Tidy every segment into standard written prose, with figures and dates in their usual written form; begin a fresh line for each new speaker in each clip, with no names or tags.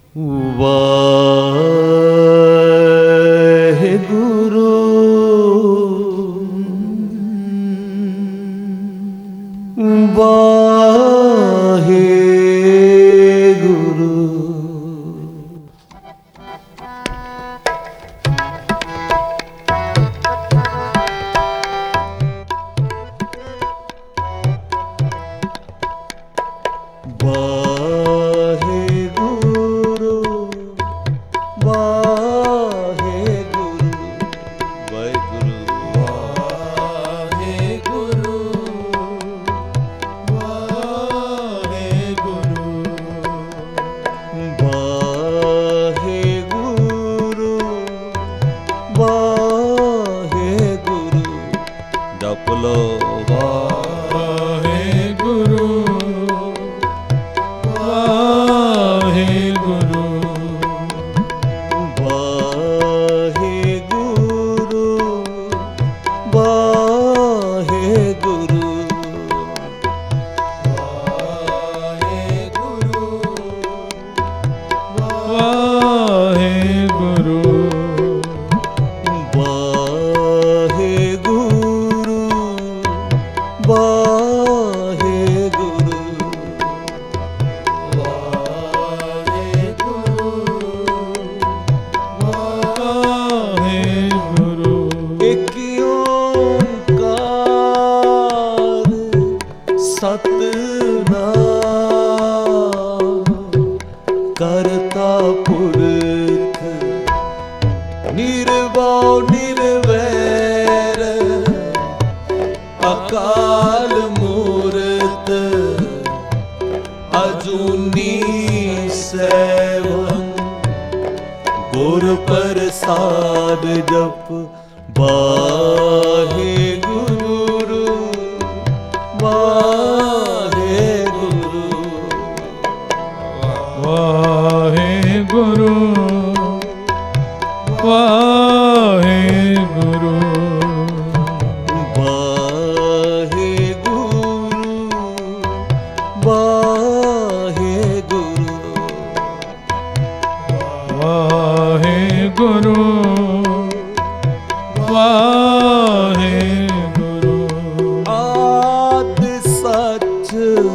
ਵਾਹਿਗੁਰੂ ਵਾਹਿਗੁਰੂ। ਜਪ ਲੋ ਵਾਹਿਗੁਰੂ ਵਾਹਿਗੁਰੂ ਵਾਹਿਗੁਰੂ ਵਾਹਿਗੁਰੂ ਵਾਹਿਗੁਰੂ ਕਰਤਾ ਪੁਰਖ ਨਿਰਭਉ ਨਿਰਵੈਰ ਅਕਾਲ ਮੂਰਤ ਅਜੂਨੀ ਸੈਭੰ ਗੁਰ ਪ੍ਰਸਾਦ ਜਪ ਵਾਹਿਗੁਰੂ ਵਾਹਿਗੁਰੂ ਵਾਹਿਗੁਰੂ ਵਾਹਿਗੁਰੂ ਵਾਹਿਗੁਰੂ ਵਾਹਿਗੁਰੂ ਵਾਹਿਗੁਰੂ ਆਦਿ ਸੱਚ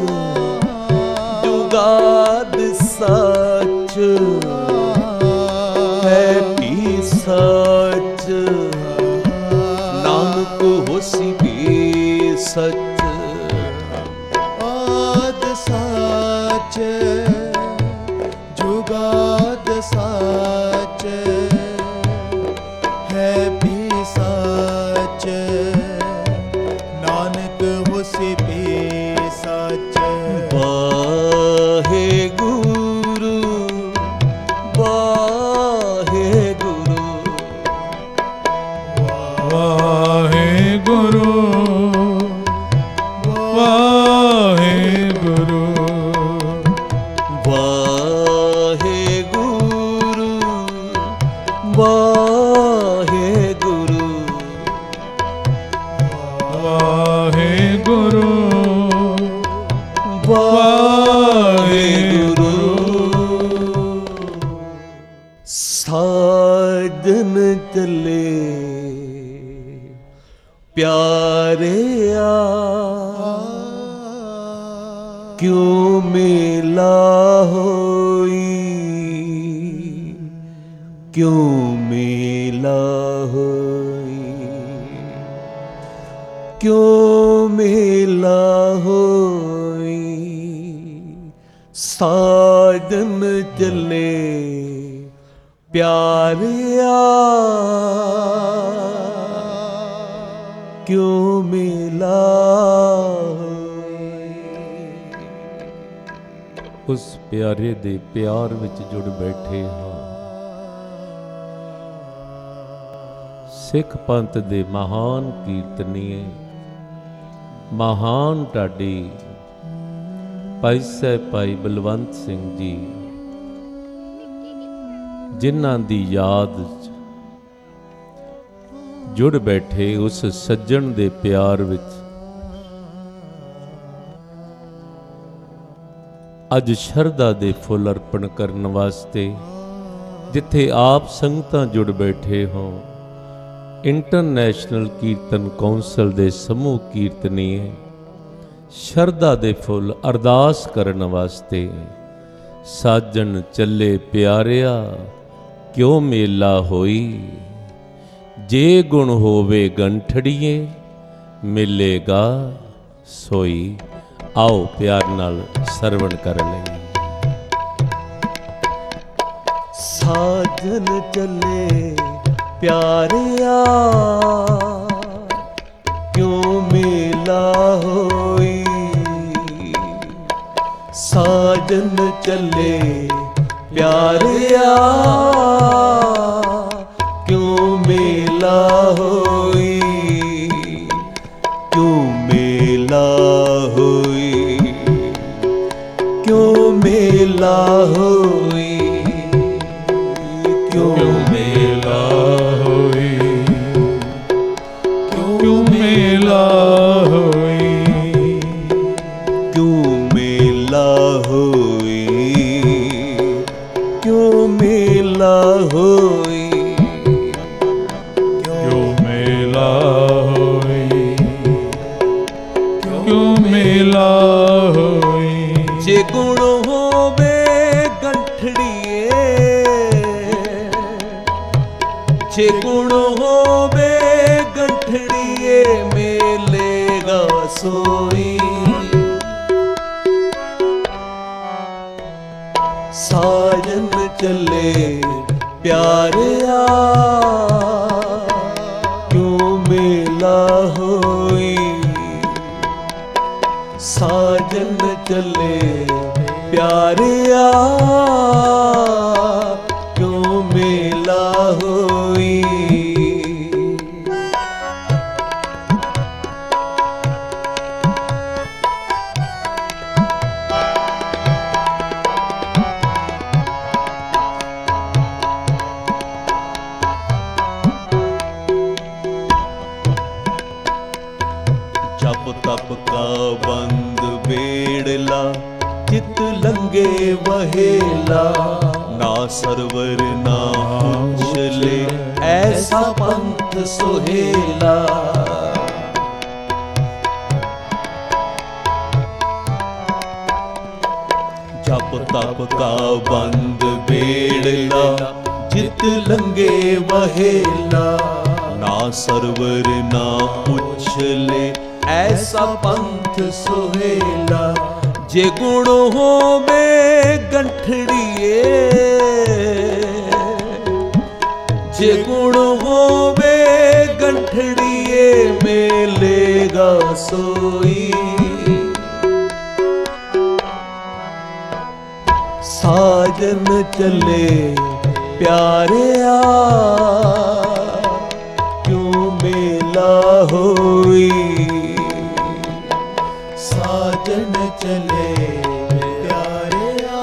ਜੁਗਾਦ ਸੱਚ ਹੈ ਵੀ ਸੱਚ ਨਾਨਕ ਹੋਸੀ ਵੀ ਸੱਚ ਆਦਿ ਸੱਚ ਜੁਗਾਦ ਸੱਚ ਹੈ ਵੀ ਸੱਚ ਨਾਨਕ ਹੋਸੀ ਵੀ ਸੱਚ ਵਾਹਿਗੁਰੂ ਵਾਹਿਗੁਰੂ ਵਾਹਿਗੁਰੂ ਵਾਹਿਗੁਰੂ ਵਾਹਿਗੁਰੂ ਵਾਹਿਗੁਰੂ ਵਾਹਿਗੁਰੂ ਵਾਹਿਗੁਰੂ ਸਾਜਨ ਚੱਲੇ ਪਿਆਰਿਆ ਕਿਉਂ ਮੇਲਾ ਹੋਈ ਕਿਉਂ ਮੇਲਾ ਹੋਈ ਕਿਉਂ ਮੇਲਾ ਹੋਈ ਸਾਜਨ ਚੱਲੇ ਪਿਆਰਿਆ ਕਿਉਂ ਮੇਲਾ
ਉਸ ਪਿਆਰੇ ਦੇ ਪਿਆਰ ਵਿੱਚ ਜੁੜ ਬੈਠੇ ਹਾਂ। ਸਿੱਖ ਪੰਥ ਦੇ ਮਹਾਨ ਕੀਰਤਨੀਏ ਮਹਾਨ ਢਾਡੀ ਭਾਈ ਸਾਹਿਬ ਭਾਈ ਬਲਵੰਤ ਸਿੰਘ ਜੀ, ਜਿਨ੍ਹਾਂ ਦੀ ਯਾਦ ਜੁੜ ਬੈਠੇ ਉਸ ਸੱਜਣ ਦੇ ਪਿਆਰ ਵਿੱਚ ਅੱਜ ਸ਼ਰਧਾ ਦੇ ਫੁੱਲ ਅਰਪਣ ਕਰਨ ਵਾਸਤੇ ਜਿੱਥੇ ਆਪ ਸੰਗਤਾਂ ਜੁੜ ਬੈਠੇ ਹੋ, ਇੰਟਰਨੈਸ਼ਨਲ ਕੀਰਤਨ ਕੌਂਸਲ ਦੇ ਸਮੂਹ ਕੀਰਤਨੀਏ ਸ਼ਰਧਾ ਦੇ ਫੁੱਲ ਅਰਦਾਸ ਕਰਨ ਵਾਸਤੇ ਸਾਜਣ ਚੱਲੇ ਪਿਆਰਿਆ ਕਿਉਂ ਮੇਲਾ ਹੋਈ, ਜੇ ਗੁਣ ਹੋਵੇ ਗੰਠੜੀਏ ਮਿਲੇਗਾ ਸੋਈ। ਆਓ ਪਿਆਰ ਨਾਲ ਸਰਵਣ ਕਰ ਲਈਏ।
ਸਾਜਨ ਚੱਲੇ ਪਿਆਰਿਆ ਕਿਉਂ ਮੇਲਾ ਹੋਈ, ਸਾਜਨ ਚੱਲੇ ਪਿਆਰਿਆ ਕਿਉਂ ਮੇਲਾ ਹੋਈ, ਕਿਉਂ ਮੇਲਾ ਹੋਈ, ਕਿਉਂ ਮੇਲਾ ਹੋਈ, ਕਿਉਂ ਮੇਲਾ ਹੋਈ,
ਕਿਉਂ ਮੇਲਾ ਹੋਈ,
ਕਿਉਂ ਮੇਲਾ ਹੋਈ, ਕਿਉਂ ਮੇਲਾ ਹੋਈ,
ਕਿਉਂ ਮੇਲਾ ਹੋਈ, ਕਿਉਂ ਮੇਲਾ ਹੋਈ।
ਜੇ ਗੁਣ ਹੋਵੇ ਗੰਠੜੀਏ, ਜੇ ਗੁਣ ਹੋਵੇ ਗੰਠੜੀਏ ਮੇਲੇਗਾ ਸੋਈ, ਸਾਜਨ ਚੱਲੇ ਪਿਆਰਿਆ ਕਿਉਂ ਮੇਲਾ ਹੋਈ, ਸਾਜਨ ਚੱਲੇ ਪਿਆਰਿਆ ਕਿਉਂ ਮੇਲਾ ਹੋਈ। जप तप का बंद बेड़ला चित लंगे वहेला, ना सरवर ना उछले ऐसा पंथ सोहेला। जप तप का बंद बेड़ला चित लंगे वहेला, ना सरवर ना उछले ऐसा पंथ सोहेला। जे गुण होवे गंठड़िए, जे गुण होवे गंठड़िए मेलेगा सोई, साजन चले प्यारिया क्यों मेला होई, साजन चले प्यारिया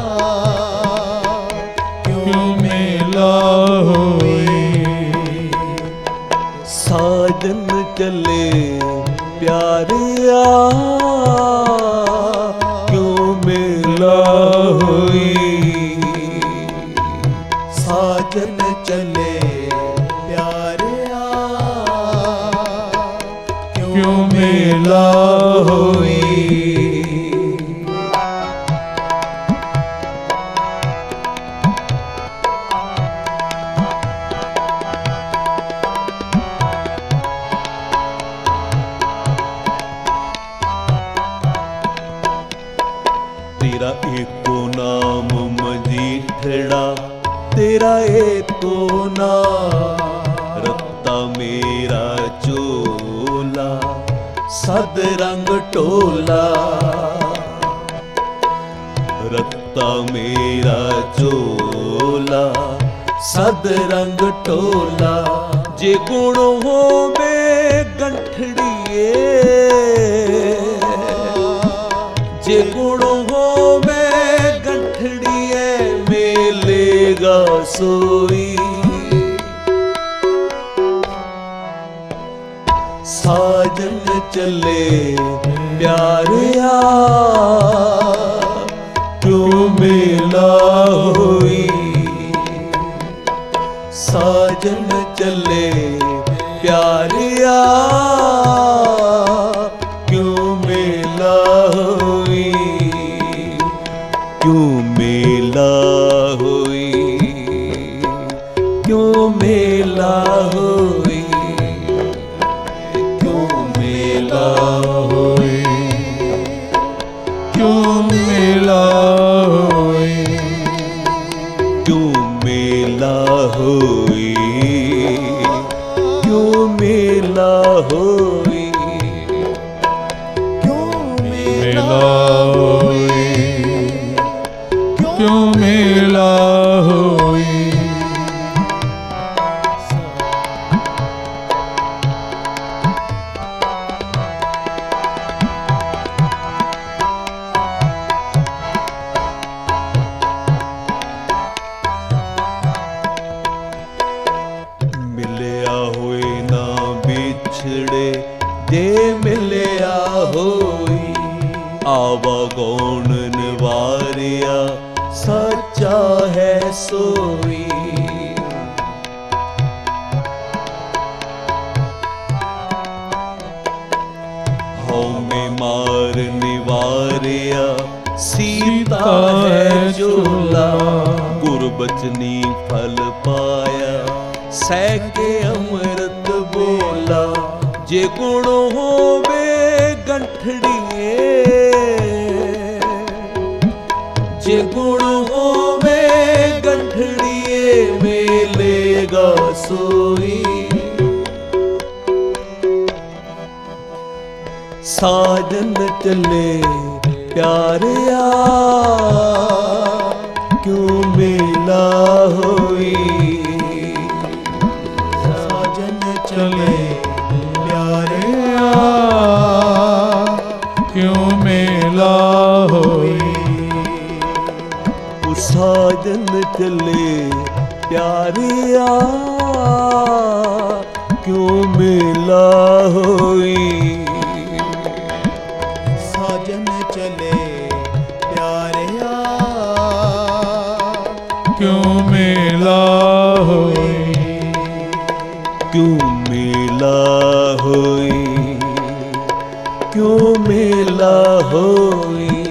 क्यों मेला होई, साजन चले प्यारिया क्यों मेला होई, साजन चले प्यारिया क्यों मेला होई। तेरा एको नाम मजीठड़ा, तेरा एको नाम रत्ता मेरा चोला, सद रंग टोला, रत्ता मेरा चोला सद रंग टोला। जे गुण होवे गंठड़िए, जे गुण होवे गंठड़िए मेलेगा सोई, साजन चले प्यारिया ਮੇਲਾ ਹੋਈ। ਸਾਜਨ ਚੱਲੇ ਪਿਆਰਿਆ ਕਿਉਂ ਮੇਲਾ ਹੋਈ, ਕਿਉਂ ਮੇਲਾ ਹੋਈ, ਕਿਉਂ ਮੇਲਾ ਹੋਈ, ਕਿਉਂ ਮੇਲਾ ਹੋਈ,
ਕਿਉਂ ਮੇਲਾ ਹੋਈ,
ਕਿਉਂ ਮੇਲਾ ਹੋਈ, ਕਿਉਂ ਮੇਲਾ ਹੋਈ, ਕਿਉਂ
ਮੇਲਾ ਹੋਈ, ਕਿਉਂ ਮੇਲਾ ਹੋਈ।
ਮਿਲਿਆ ਹੋਏ ਨਾ ਵਿਛੜੇ ਜੇ ਮਿਲਿਆ ਹੋਈ, ਆਵਾਗੌਣ ਨਿਵਾਰਿਆ ਸੱਚਾ ਹੈ ਸੋਈ। ਹਉਮੈ ਮਾਰ ਨਿਵਾਰਿਆ ਸੀਤਾ ਹੈ ਝੋਲਾ, ਗੁਰਬਚਨੀ ਫਲ ਪਾਇਆ ਸਹਿਕੇ ਅੰਮ੍ਰਿਤ ਬੋਲਾ। ਜੇ ਗੁਣ ਹੋਵੇ ਗੰਠੜੀਏ, ਜੇ ਗੁਣ ਹੋਵੇ ਗੰਠੜੀਏ ਮਿਲੇਗਾ ਸੋਈ। ਸਾਜਨ ਚੱਲੇ ਪਿਆਰਿਆ ਕਿਉਂ ਮੇਲਾ ਹੋਈ, ਸਾਜਨ ਚੱਲੇ ਪਿਆਰਿਆ
ਕਿਉਂ ਮੇਲਾ ਹੋਈ।
ਉਹ ਸਾਜਨ ਚੱਲੇ ਪਿਆਰਿਆ ਕਿਉਂ ਮੇਲਾ ਹੋਈ। ਸਾਜਨ ਚੱਲੇ ਪਿਆਰਿਆ
ਕਿਉਂ ਮੇਲਾ ਹੋਈ,
ਕਿਉਂ ਮੇਲਾ ਹੋਈ, ਕਿਉਂ ਮੇਲਾ ਹੋਈ,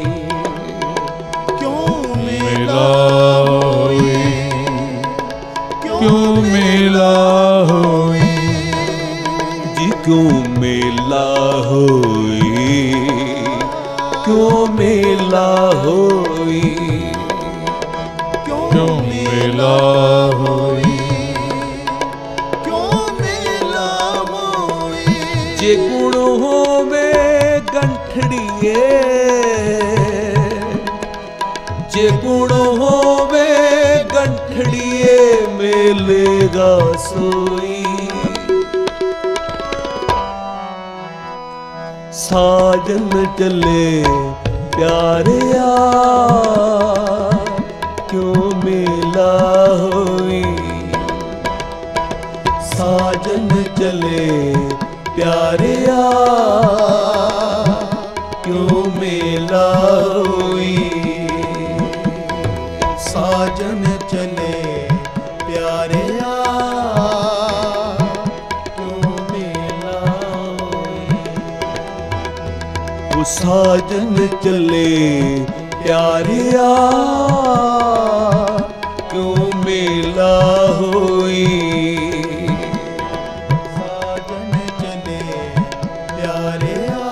ਕਿਉਂ
ਮੇਲਾ ਹੋਈ, ਕਿਉਂ ਮੇਲਾ ਹੋਈ।
ਜੀ ਕਿਉਂ ਮੇਲਾ ਹੋਈ, ਕਿਉਂ ਮੇਲਾ ਹੋਈ,
ਕਿਉਂ ਮੇਲਾ ਹੋਈ,
ਕਿਉਂ ਮੇਲਾ ਹੋਈ। ਜੇ ਗੁਣ ਹੋਵੇ ਗੰਠੜੀਏ, ਜੇ ਗੁਣ ਹੋਵੇ ਗੰਠੜੀਏ ਮਿਲੇਗਾ ਸੋਈ। ਸਾਜਨ ਚੱਲੇ ਪਿਆਰਿਆ ਕਿਉਂ ਮੇਲਾ ਹੋਈ। ਸਾਜਨ ਚੱਲੇ ਪਿਆਰਿਆ ਕਿਉਂ ਮੇਲਾ ਹੋਈ। ਸਾਜਨ ਚੱਲੇ ਪਿਆਰਿਆ ਕਿਉਂ ਮੇਲਾ ਹੋਈ। ਉਹ ਸਾਜਨ ਚੱਲੇ ਪਿਆਰਿਆ ਕਿਉਂ ਮੇਲਾ ਹੋਈ। ਸਾਜਨ ਚੱਲੇ ਪਿਆਰਿਆ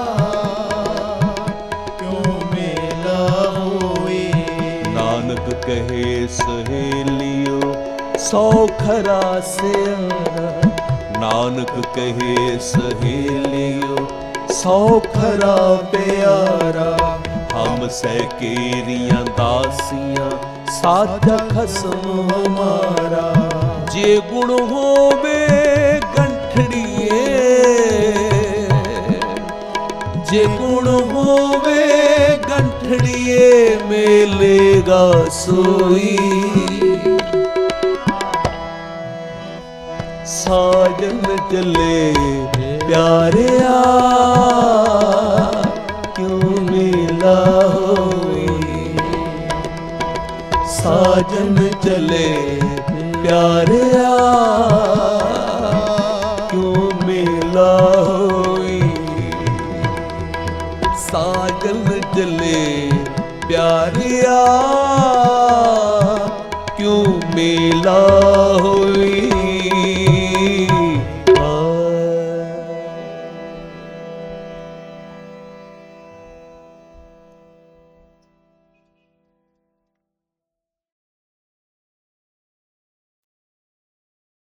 ਕਿਉਂ ਮੇਲਾ ਹੋਈ। ਨਾਨਕ ਕਹੇ ਸਹੇਲਿਓ ਸੌ ਖਰਾ ਸਿਆਰਾ, ਨਾਨਕ ਕਹੇ ਸਹੇਲਿਓ ਸੌ ਖਰਾ ਪਿਆਰਾ। ਹਮ ਸਹਿ ਕੇਰੀਆਂ ਦਾਸੀਆਂ ਸਾਜਾ ਖਸਮ ਹਮਾਰਾ। ਜੇ ਗੁਣ ਹੋਵੇ ਗੰਠੜੀਏ, ਜੇ ਗੁਣ ਹੋਵੇ ਗੰਠੜੀਏ ਮਿਲੇਗਾ ਸੋਈ। ਸਾਜਨ ਚੱਲੇ ਪਿਆਰਿਆ ਕਿਉਂ ਮੇਲਾ ਹੋਈ। ਸਾਜਨ ਚਲੇ ਪਿਆਰਿਆ ਕਿਉਂ ਮੇਲਾ ਹੋਈ। ਸਾਜਨ ਚਲੇ ਪਿਆਰਿਆ ਕਿਉਂ ਮੇਲਾ